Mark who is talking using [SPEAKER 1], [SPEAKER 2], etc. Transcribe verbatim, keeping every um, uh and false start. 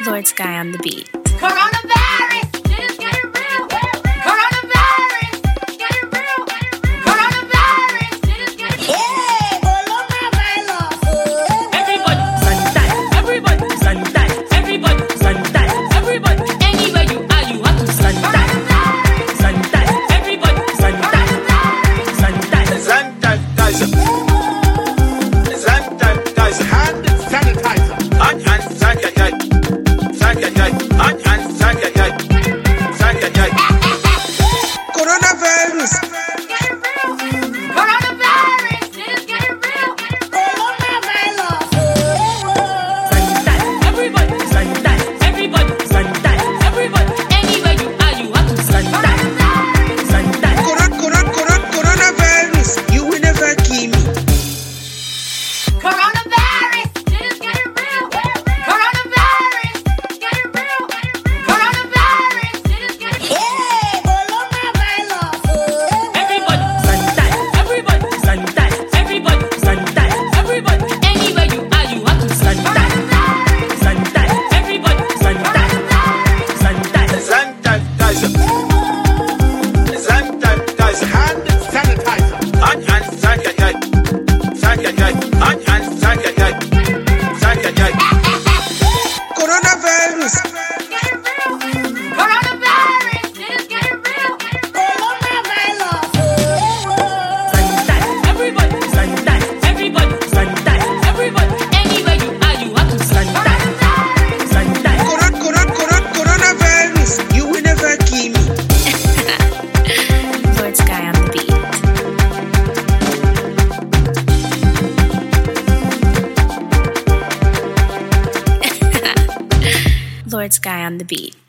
[SPEAKER 1] Lord Sky on the beat.
[SPEAKER 2] Coronavirus, shit's getting real. Coronavirus, getting real. Coronavirus, shit's getting real.
[SPEAKER 3] Hey, coronavirus.
[SPEAKER 2] Everybody, sanitize. Everybody, sanitize. Everybody, sanitize. Everybody, anywhere you are, you have to sanitize. Sanitize. Everybody, sanitize. Sanitize.
[SPEAKER 4] Sanitizer. Sanitizer. Hand sanitizer. Hand hand sanitizer. Sanitizer. Hand hand sanitizer. Sanitizer.
[SPEAKER 3] Coronavirus.
[SPEAKER 2] Getting real. Coronavirus, shit's getting real.
[SPEAKER 3] Coronavirus.
[SPEAKER 2] Sanitize. Everybody, sanitize. Everybody, sanitize. Everybody, anywhere you are, you have to sanitize. Sanitize.
[SPEAKER 3] Corona, corona, corona, coronavirus. You will never kill me.
[SPEAKER 2] Coronavirus, shit's getting real. Coronavirus, getting real. Coronavirus, shit's getting real.
[SPEAKER 3] Hey, coronavirus.
[SPEAKER 2] Everybody, sanitize. Everybody, sanitize. Everybody, sanitize. Everybody, anywhere you are, you have to sanitize. Sanitize. Everybody, sanitize. Sanitize.
[SPEAKER 4] Sanitizer. Sanitizer. Hand sanitizer. Hand hand sanitizer. Sanitizer. Hand hand sanitizer. Sanitizer.
[SPEAKER 3] Coronavirus.
[SPEAKER 2] Getting real. Coronavirus, shit's getting real.
[SPEAKER 3] Coronavirus.
[SPEAKER 2] Sanitize. Everybody, sanitize. Everybody, sanitize. Everybody, anywhere you are, you have to sanitize. Sanitize.
[SPEAKER 3] Corona, corona, corona, coronavirus. You will never kill me.
[SPEAKER 1] Lord Sky on the beat. Lord Sky on the beat.